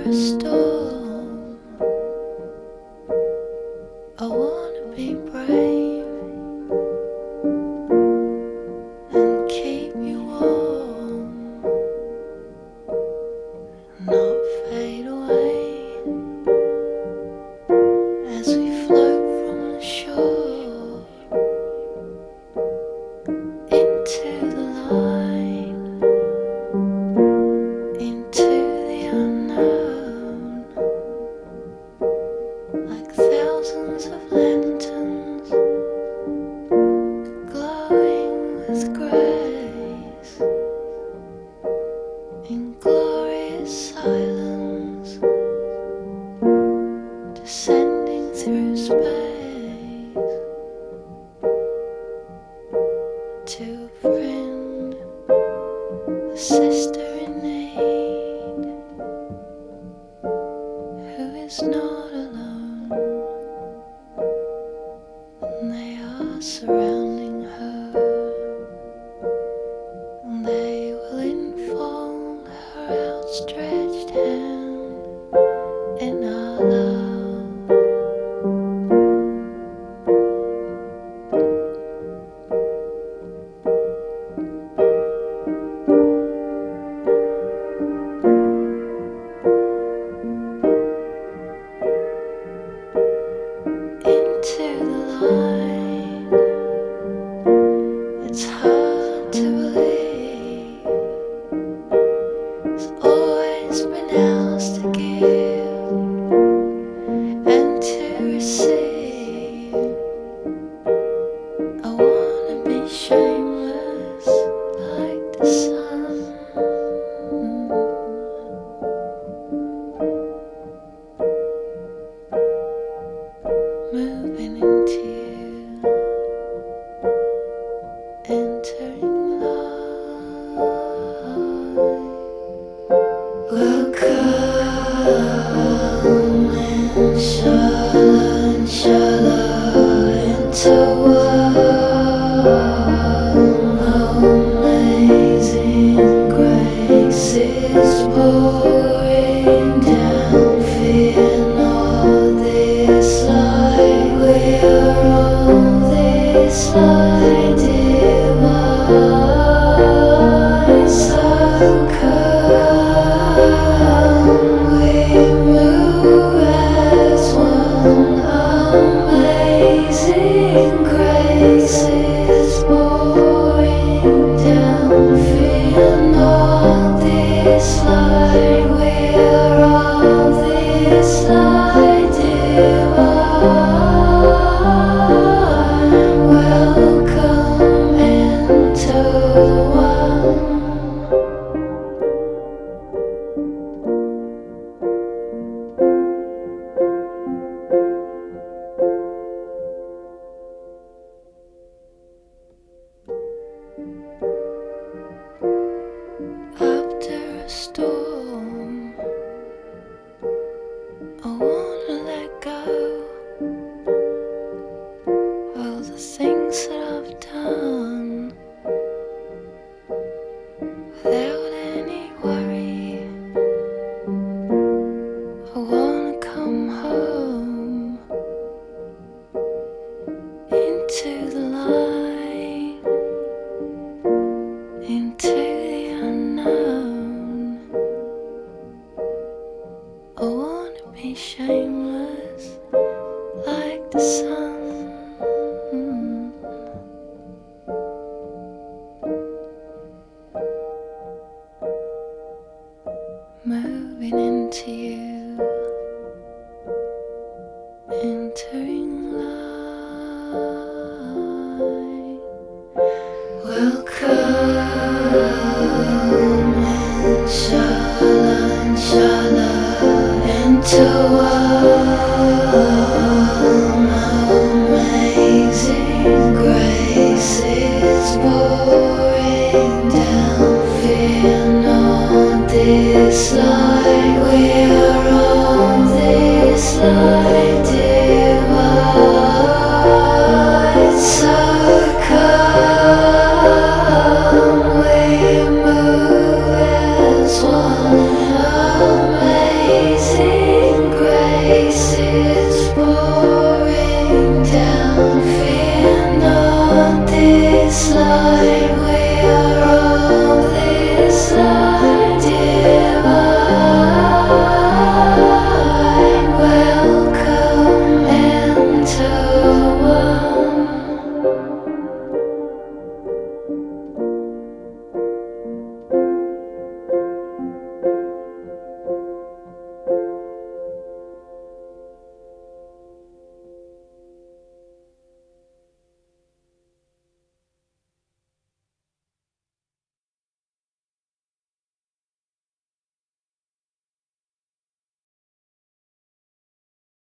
a storm, I wanna be brave and keep you warm, not fade away as we float from the shore into the light, into the unknown, like thousands of lanterns glowing with grace, in glorious silence, descending through space, to a friend, a sister in need, who is not alone, and they are surrounding her, and they will enfold her outstretched hand in our love. Into the light, it's hard to believe there's always been else to give and to receive. I wanna be shameless like the sun, moving into you, entering light. We'll come, inshallah, inshallah, into one. Amazing grace is pouring down, fear not this light, we're on this light divine. So come, we move as one. Amazing grace is pouring down, fear not this light, we're all this light divine. Welcome into the one. After a storm, I wanna let go of the things that I've done without any worry. I wanna come home into the light, into the unknown. I wanna be shameless like the sun, moving into you, entering light. Welcome, inshallah, inshallah, into one. Amazing grace is pouring down, fear not this light, we're on this light.